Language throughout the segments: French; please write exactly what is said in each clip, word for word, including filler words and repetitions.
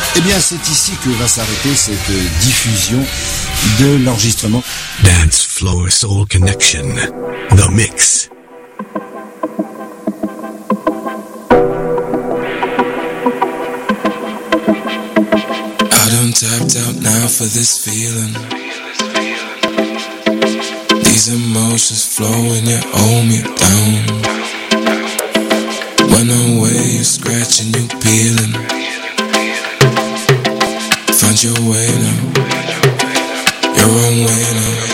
Eh bien, c'est ici que va s'arrêter cette diffusion de l'enregistrement. Dance Floor Soul Connection, The Mix. I done tapped out now for this feeling. These emotions flowing, you hold me down. When I'm away, you scratching, you peeling. Find your way now, your own way now.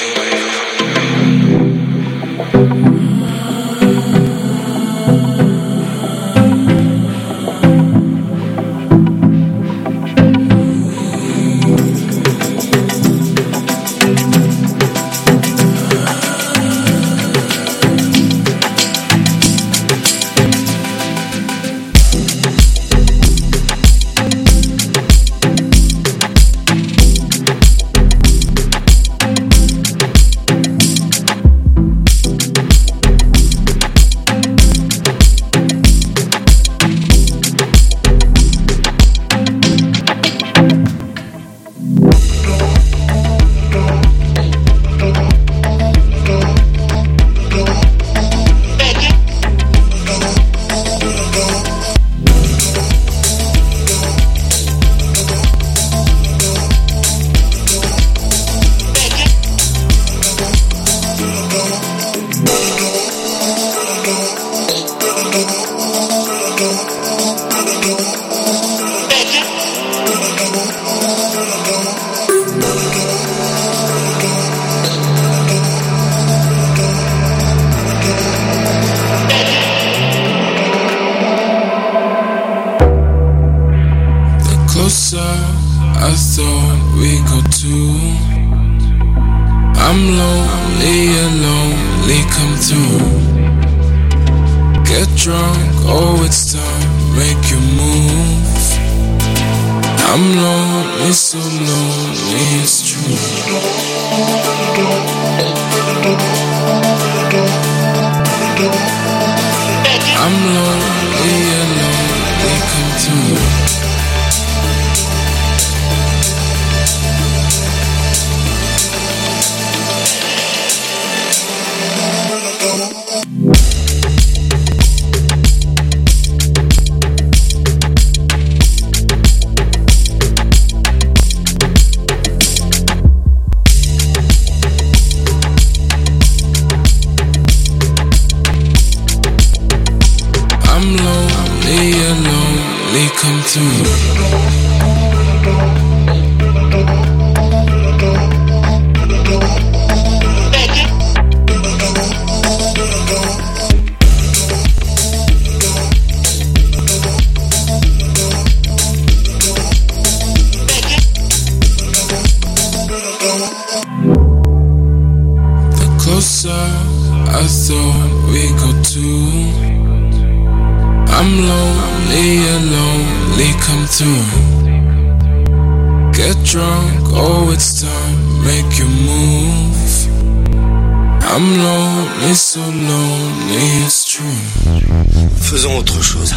Faisons autre chose.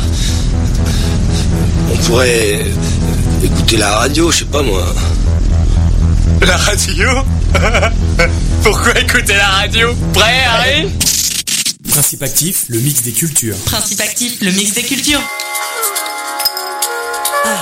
On pourrait écouter la radio, je sais pas moi. La radio? Pourquoi écouter la radio? Prêt, Harry? Principe actif, le mix des cultures. Principe actif, le mix des cultures. Ah.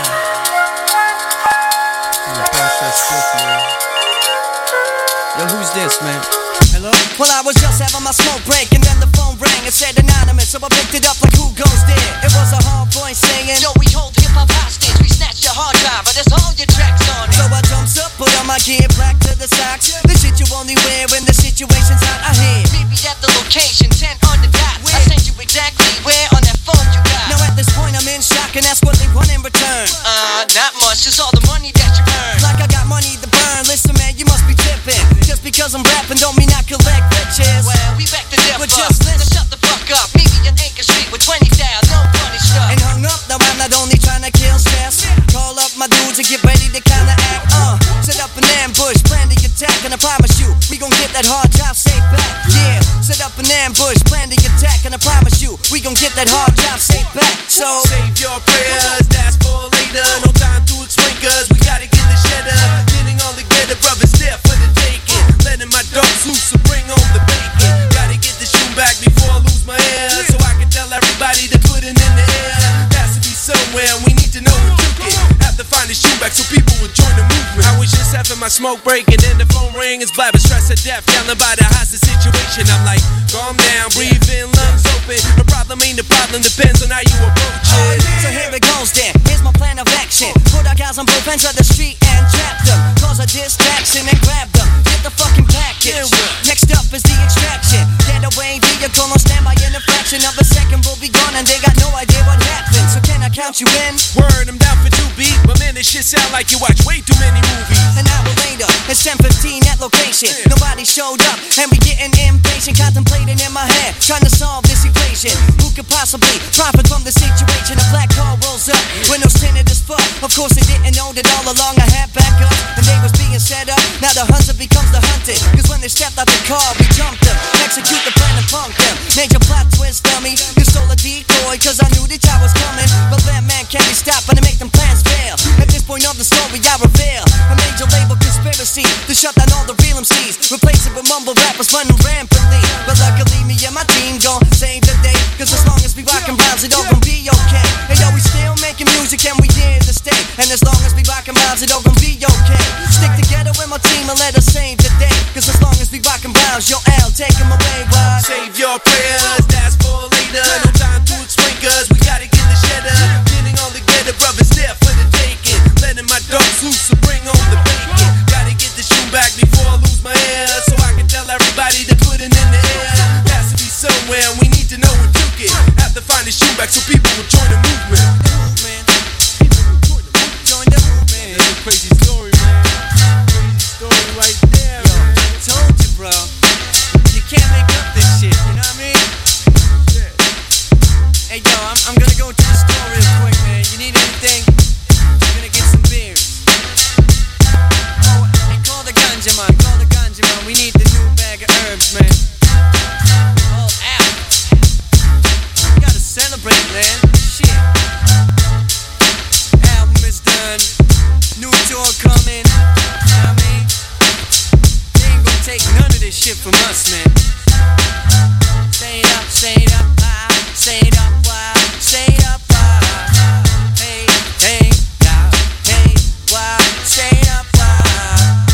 Yo, who's this, man? Hello? Well, I was just having my smoke break and then the phone rang. It said anonymous, so I picked it up like who goes there? It was a hard voice saying, yo, we hold hip-hop hostage. We snatched your hard drive, but there's all your tracks on it. So I jumps up, put on my gear, back to the socks. The shit you only wear when the situation's hot. I hear meet me at the location, ten on the dot. Where? I sent you exactly where on that phone you got. Now at this point I'm in shock and that's what they want in return. Uh, not much, just all the money that you earn. Like I got money to burn. Listen, man, you must be tripping. Just because I'm rapping don't mean I collect riches. Well, we back to death. But just listen, shut the fuck up. Meet me in Anchor Street with twenty down, no funny stuff. And hung up, now I'm not only trying to kill stress. Call up my dudes and get ready to kinda act. Uh, set up an ambush, plan the attack, and I promise you, we gon' get that hard job safe back. Yeah, set up an ambush, plan the attack, and I promise you, we gon' get that hard job safe back. So save your prayers, that's for later. No time to back so people would join the movement. I was just having my smoke break and then the phone rang. It's blabber, stress of death, yelling by the hostage situation. I'm like, calm down, breathe in, lungs open. The problem ain't the problem, depends on how you approach it. So here it goes then, here's my plan of action. Put our guys on both ends of the street and trap them. Cause a distraction and grab them. Get the fucking package. Next up is the extraction. Get away vehicle on standby in a fraction of a second. We'll be gone and they got no idea what happened. So can I count you in? Word, I'm down for two beat. But man, this shit sound like you watch way too many movies. An hour later, it's ten fifteen at location. Nobody showed up and we getting impatient. Contemplating in my head, trying to solve this equation. Who could possibly profit from the situation? A black car rolls up, windows tinted as fuck. Of course they didn't know that all along I had backup. And they was being set up, now the hunter becomes the hunted. Cause when they stepped out the car, we jumped them. Execute the plan and punk them. Major plot twist, dummy. You stole a decoy, cause I knew that y'all was coming. But that man can't be stopped and to make them plans fail. At this point of the story, I reveal a major label conspiracy to shut down all the real M Cs. Replace it with mumble rappers running rampantly. But luckily me and my team gon' save the day. Cause as long as we rockin' rhymes, it all gon' be okay. Hey yo, we still making music and we here to stay. And as long as we rockin' rhymes, it all gon' be okay. Stick together with my team and let us save the day. Cause as long as we rockin' rhymes, yo L, take them away, what? Save your prayers, that's for later. No time to explain cause we gotta get the cheddar. Getting all together, brothers there for the taking. Letting my dogs loose to bring home the bacon. Gotta get the shoe back before I lose my hair. So I can tell everybody to put it in the air. Has to be somewhere and we need to know who took it. Have to find the shoe back so people will join the movement. Join the movement. That's a crazy story, man. Crazy story right there, yo, man. I told you, bro. You can't make up this shit, you know what I mean? Yeah. Hey, yo, I'm, I'm gonna go to the store real quick, man. You need anything? I'm gonna get some beers. Oh, hey, call the ganja man, call the ganja man. We need the new bag of herbs, man. Oh, ow. We gotta celebrate, man. Shit. Album is done. New tour coming. You know what I mean? They ain't gonna take none of this shit from us, man. Stay it up, stay it up, ah, stay it up, wow, stay it up, ah. Hey, hey, yeah, hey, wow, stay it up, wow.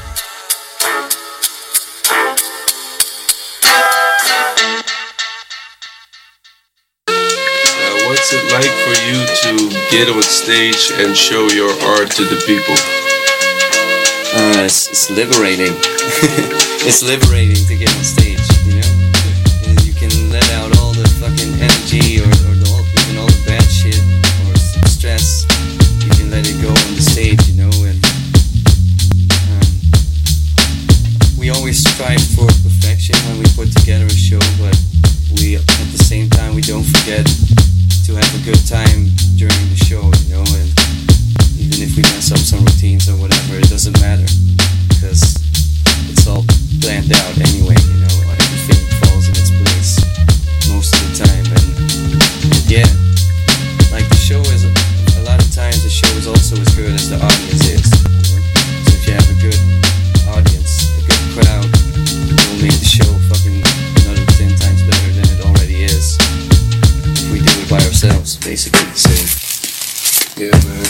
Uh, what's it like for you to get on stage and show your art to the people? Uh, it's, it's liberating. It's liberating to get on stage, you know? And you can let out all the fucking energy or, or the, even all the bad shit or stress. You can let it go on the stage, you know? And um, we always strive for perfection when we put together a show, but we, at the same time, we don't forget to have a good time during the show, you know? And even if we mess up some routines or whatever, it doesn't matter, because it's all planned out anyway, you know, everything falls in its place most of the time. And yeah, like the show is, a lot of times the show is also as good as the audience is, you know? So if you have a good audience, a good crowd, it'll make the show fucking another ten times better than it already is if we do it by ourselves, basically. So yeah, man.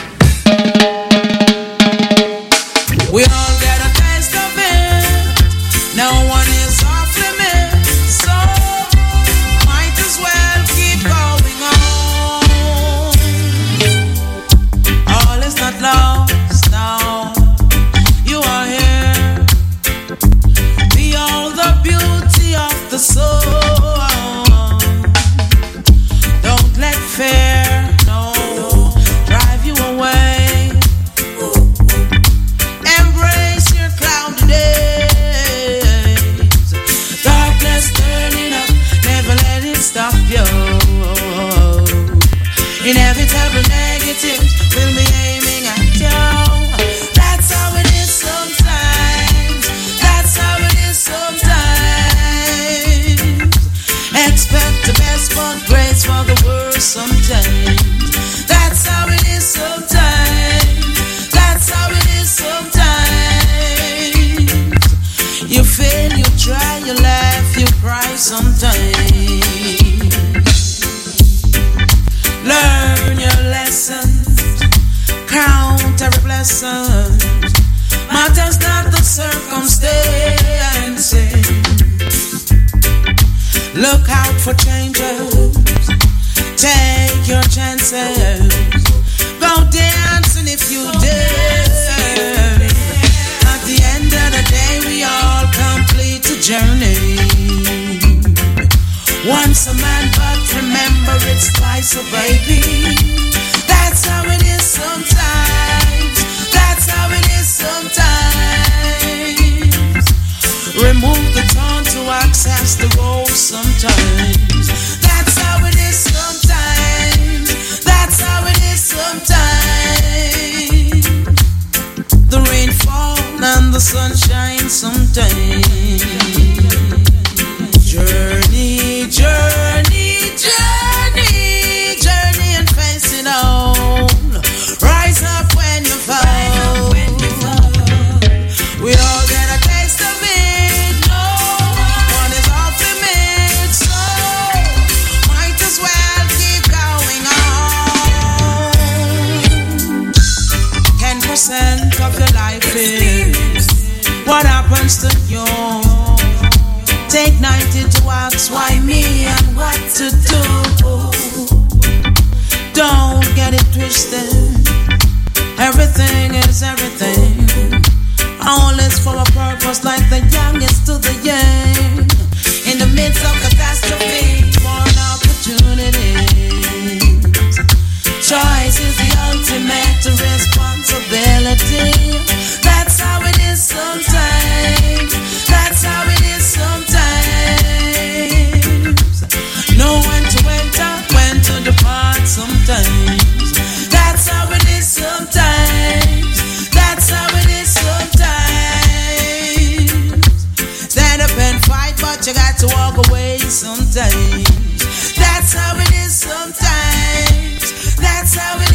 We all get a taste of it. No one is off limits, so might as well keep going on. All is not lost now. You are here. Behold the beauty of the soul. Don't let fear, no, drive you away. Stop you. Inevitable negatives will be aiming at you. That's how it is sometimes. That's how it is sometimes. Expect the best but grace for the worst sometimes. That's how it is sometimes. That's how it is sometimes. You fail, you try, you laugh, you cry sometimes. Learn your lessons, count lessons. Matters not the circumstances. Look out for changes. Take your chances. Go dancing if you dare. At the end of the day, we all complete a journey. Once a man, but remember it's twice a baby. That's how it is sometimes. That's how it is sometimes. Remove the tongue to access the role sometimes. That's how it is sometimes. That's how it is sometimes. The rain fall and the sun shines sometimes. Journey, journey, journey, journey and face it on. Rise up when you fall. We all get a taste of it. No one is off limits, so might as well keep going on. Ten percent of your life is what happens to you. Take ninety to ask why me and what to do. Don't get it twisted. Everything is everything. All is for a purpose, like the youngest to the young. In the midst of catastrophe, born opportunities. Choice is the ultimate responsibility. That's how it is sometimes. That's how it is sometimes. Know when to enter, when to depart sometimes. That's how it is sometimes. That's how it is sometimes. Stand up and fight, but you got to walk away sometimes. That's how it is sometimes. That's how it is.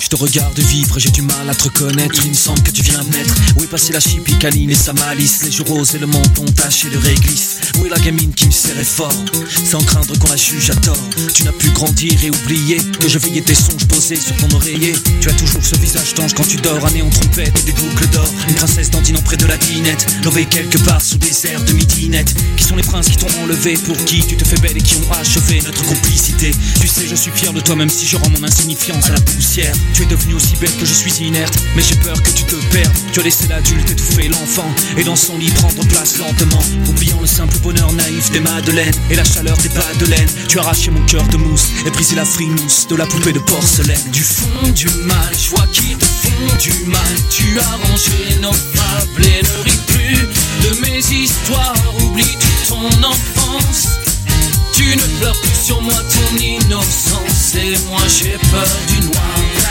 te regarde vivre et j'ai du mal à te reconnaître. Il me semble que tu viens de naître. Où est passé la chipicaline et sa malice? Les joues roses et le menton taché de réglisse. Où est la gamine qui me serrait fort sans craindre qu'on la juge à tort? Tu n'as pu grandir et oublier que je veillais tes songes posés sur ton oreiller. Tu as toujours ce visage d'ange quand tu dors, un néon trompette et des boucles d'or. Une princesse dandinant près de la dinette, lovée quelque part sous des airs de midinette. Qui sont les princes qui t'ont enlevé, pour qui tu te fais belle et qui ont achevé notre complicité? Tu sais, je suis fier de toi même si je rends mon insignifiance à la poussière. Tu es devenue aussi belle que je suis inerte, mais j'ai peur que tu te perdes. Tu as laissé l'adulte étouffer l'enfant et dans son lit prendre place lentement, oubliant le simple bonheur naïf des madeleines et la chaleur des pas de laine. Tu as arraché mon cœur de mousse et brisé la frimousse de la poupée de porcelaine. Du fond du mal, je vois qu'ils te font du mal. Tu as rangé nos fables et ne ris plus de mes histoires. Oublie toute ton enfance. Tu ne pleures plus sur moi ton innocence. Et moi j'ai peur du noir.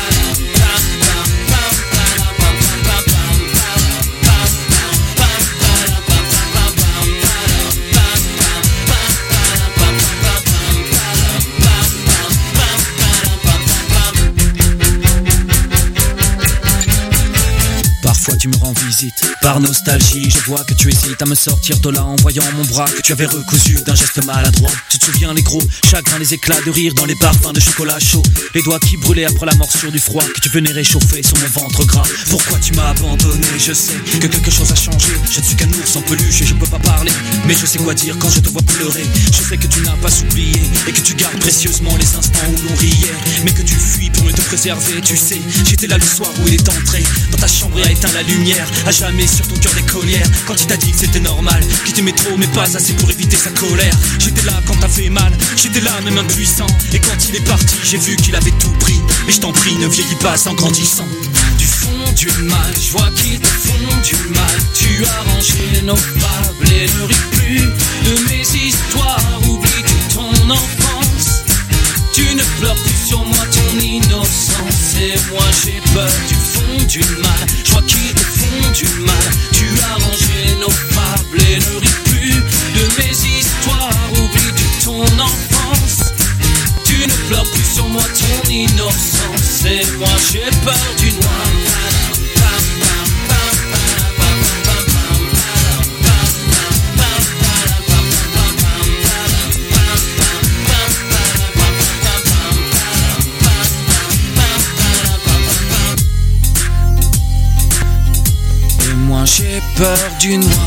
Parfois tu me rends visite, par nostalgie je vois que tu hésites à me sortir de là en voyant mon bras que tu avais recousu d'un geste maladroit. Tu te souviens les gros chagrins, les éclats de rire dans les parfums de chocolat chaud, les doigts qui brûlaient après la morsure du froid que tu venais réchauffer sur mon ventre gras. Pourquoi tu m'as abandonné? Je sais que quelque chose a changé. Je ne suis qu'un ours en peluche et je peux pas parler, mais je sais quoi dire quand je te vois pleurer. Je sais que tu n'as pas oublié et que tu gardes précieusement les instants où l'on riait, mais que tu fuis pour me te préserver. Tu sais, j'étais là le soir où il est entré dans ta chambre et a éteint la lumière à jamais sur ton cœur d'écolière. Quand il t'a dit que c'était normal, qu'il t'aimait trop mais pas assez pour éviter sa colère. J'étais là quand t'as fait mal, j'étais là même impuissant. Et quand il est parti, j'ai vu qu'il avait tout pris. Mais je t'en prie, ne vieillis pas en grandissant. Du fond du mal, je vois qu'ils te font du mal. Tu as rangé nos fables et ne ris plus de mes histoires. Oublie toute ton enfance. Tu ne pleures plus sur moi ton innocence. Et moi j'ai peur du fond du mal. Je vois qu'ils te font du mal. Tu as rangé nos fables et ne ris plus de mes histoires. Oublie toute ton enfance. Tu ne pleures plus sur moi ton innocence. Et moi j'ai peur du noir. J'ai peur du noir.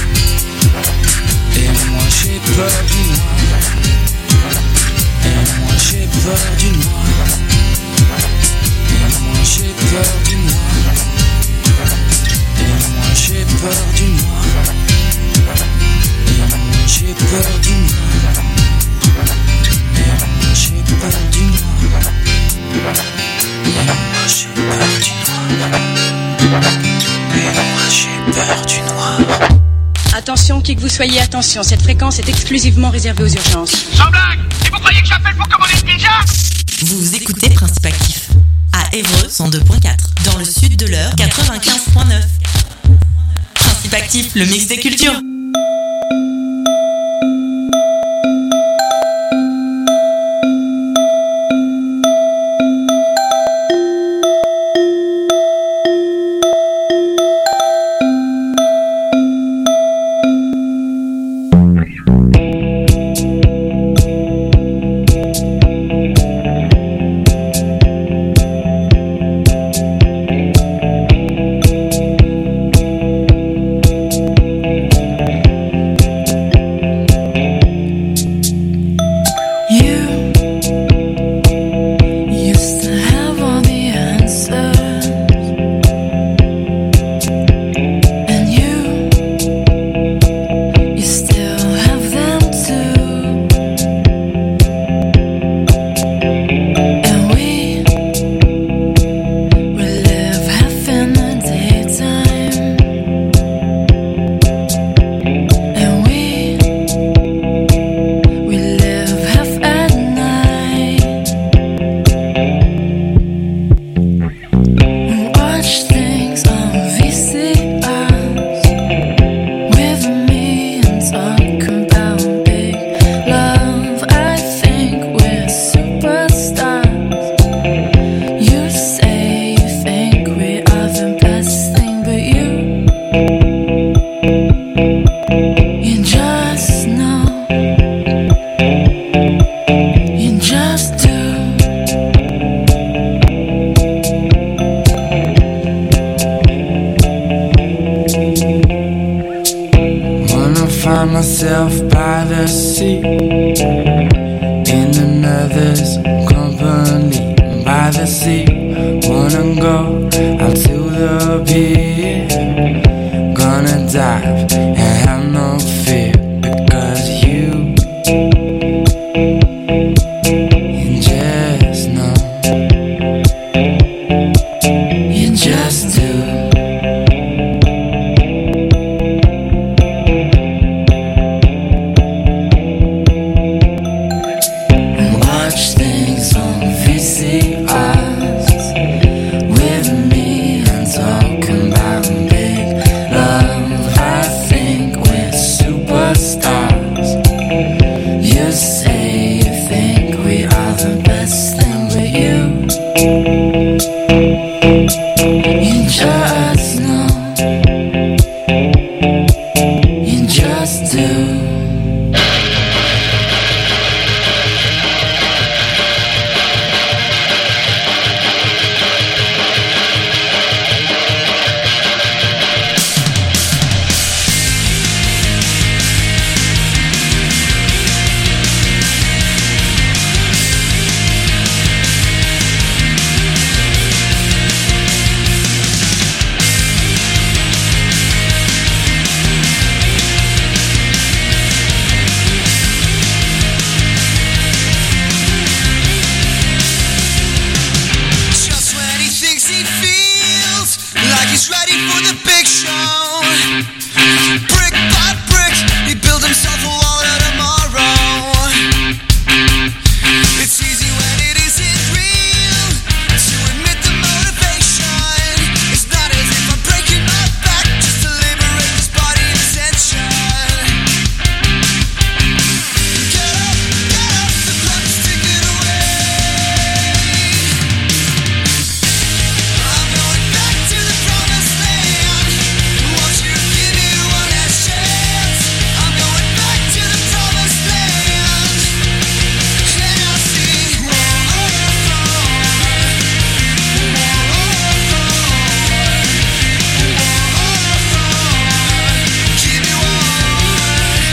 Et moi j'ai peur du noir. Et moi j'ai peur du noir. Et moi j'ai peur du noir. Et moi j'ai peur du noir. Et moi j'ai peur du noir. Et moi j'ai peur du noir. Et moi j'ai peur du noir. Et moi j'ai peur du noir. Attention, qui que vous soyez, attention, cette fréquence est exclusivement réservée aux urgences. Sans blague! Et vous croyez que j'appelle pour commander une pizza? Vous écoutez Principe Actif à Évreux cent deux point quatre, dans le sud de l'Eure quatre-vingt-quinze point neuf. Principe Actif, le mix des cultures. sea, in another's company. By the sea, wanna go out to the pier. Gonna dive and have no fear, because you, you just know, you just do. Watch things on V C Rs with me and talking about big love. I think we're superstars. You say you think we are the best thing, but you, you just know, you just do. Just when he thinks he feels like he's ready for the big show, brick by brick, he built himself a wall of tomorrow. It's easy when it isn't real to admit the motivation. It's not as if I'm breaking my back just to liberate this body of tension. Get up, get up, the clock's ticking away. I'm going back to the promised land. Won't you give me one last chance? I'm going back to the promised land. And I'll see, whoa, oh, oh, keep me warm.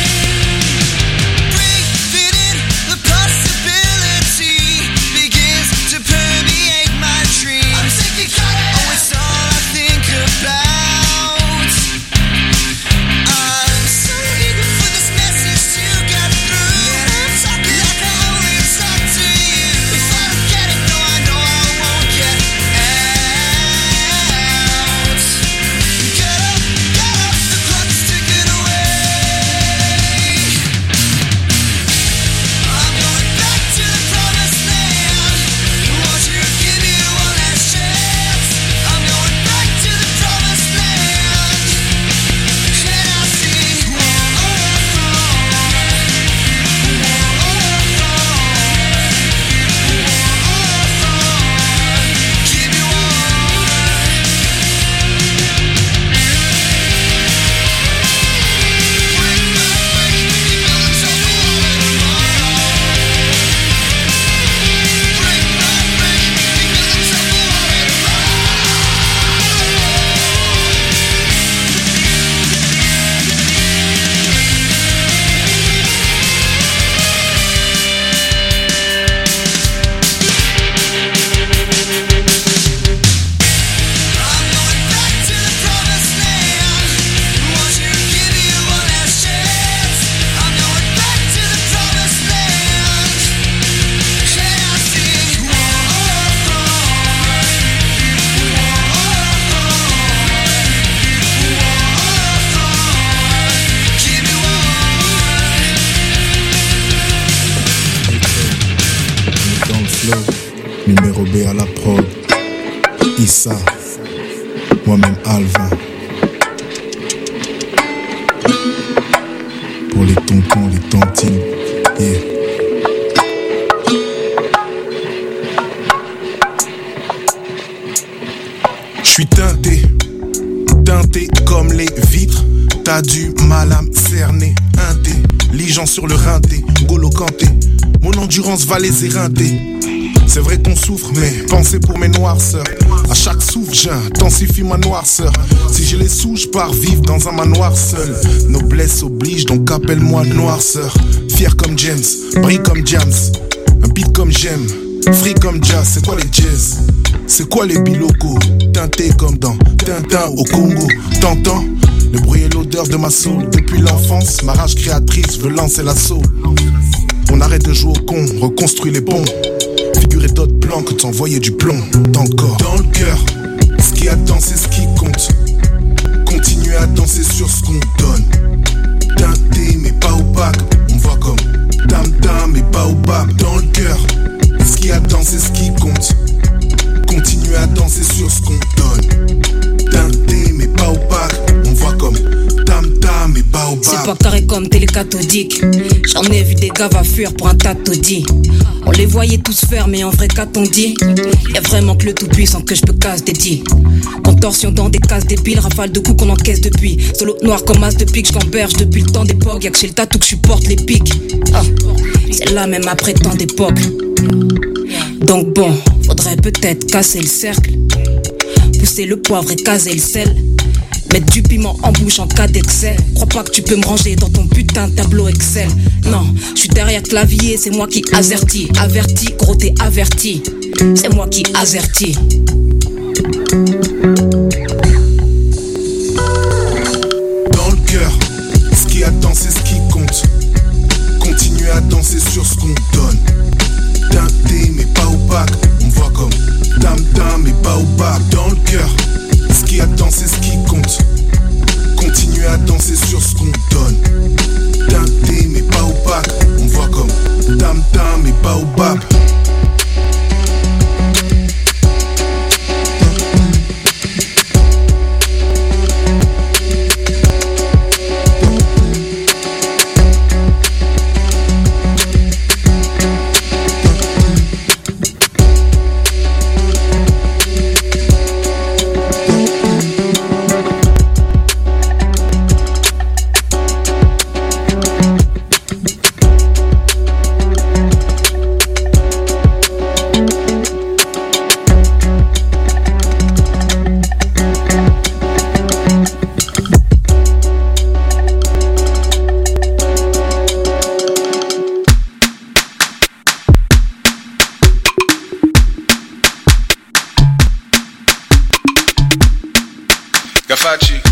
Breathe it in, the possibility begins to permeate my dreams. I'm taking control. Oh, it's all I think about. I'm so eager for this message to get through. I'm talking like I only talk to you. If I don't get it, no, I know I won't get out. Get up, get up, the clock's ticking away. I'm going back to the promised land. Won't you give me one last chance? I'm going back to the promised land. And I'll see, whoa, oh, keep me Dans le flow, numéro B à la prod. Issa, moi-même Alvin. Pour les tontons, les tontines, yeah. J'suis teinté, teinté comme les vitres. T'as du mal à me cerner, intelligent sur le rinté, Golo Kanté. Mon endurance va les éreinter. C'est vrai qu'on souffre, mais pensez pour mes noirceurs. À chaque souffle, j'intensifie ma noirceur. Si j'ai les sous, je pars vivre dans un manoir seul. Noblesse oblige, donc appelle-moi noirceur. Fier comme James, brille comme James. Un beat comme j'aime, free comme jazz. C'est quoi les jazz? C'est quoi les bilocos? Teinté comme dans Tintin au Congo. T'entends le bruit et l'odeur de ma soul. Depuis l'enfance, ma rage créatrice veut lancer l'assaut. On arrête de jouer au con, reconstruit les ponts. Figurer d'autres plans que t'envoyer du plomb dans le corps. Dans le cœur, ce qui attend c'est ce qui compte. Continuer à danser sur ce qu'on donne. Teinté mais pas opaque, on voit comme Tam tam mais pas opaque. Dans le cœur, ce qui attend c'est ce qui compte. Continuer à danser sur ce qu'on donne. Teinté mais pas opaque, on voit comme Tam tam mais pas opaque. C'est pas carré comme télécathodique. J'en ai vu des gars va fuir pour un taudis. On les voyait tous faire, mais en vrai qu'a-t-on dit? Y'a vraiment que le tout puissant que je peux casse des dix. Contorsion dans des cases débiles, rafale de coups qu'on encaisse depuis. Solo noir comme as de pique, j'gamberge depuis le temps d'époque. Y'a que chez le tatou que je supporte les pics. Ah, c'est là même après tant d'époque. Donc bon, faudrait peut-être casser le cercle, pousser le poivre et caser le sel. Mettre du piment en bouche en cas d'excès. Crois pas que tu peux me ranger dans ton putain de tableau Excel. Non, je suis derrière clavier, c'est moi qui avertis. Averti, gros t'es averti. C'est moi qui avertis. Dans le cœur, ce qui attend c'est ce qui compte. Continuer à danser sur ce qu'on donne. Teinté mais pas opaque, on voit comme Tam tam mais pas opaque. Dans le cœur, ce qui attend c'est ce qui compte. Continuer à danser sur ce qu'on donne. Teinté mais pas opaque, on voit comme Tam tam mais pas opaque. Gafachi.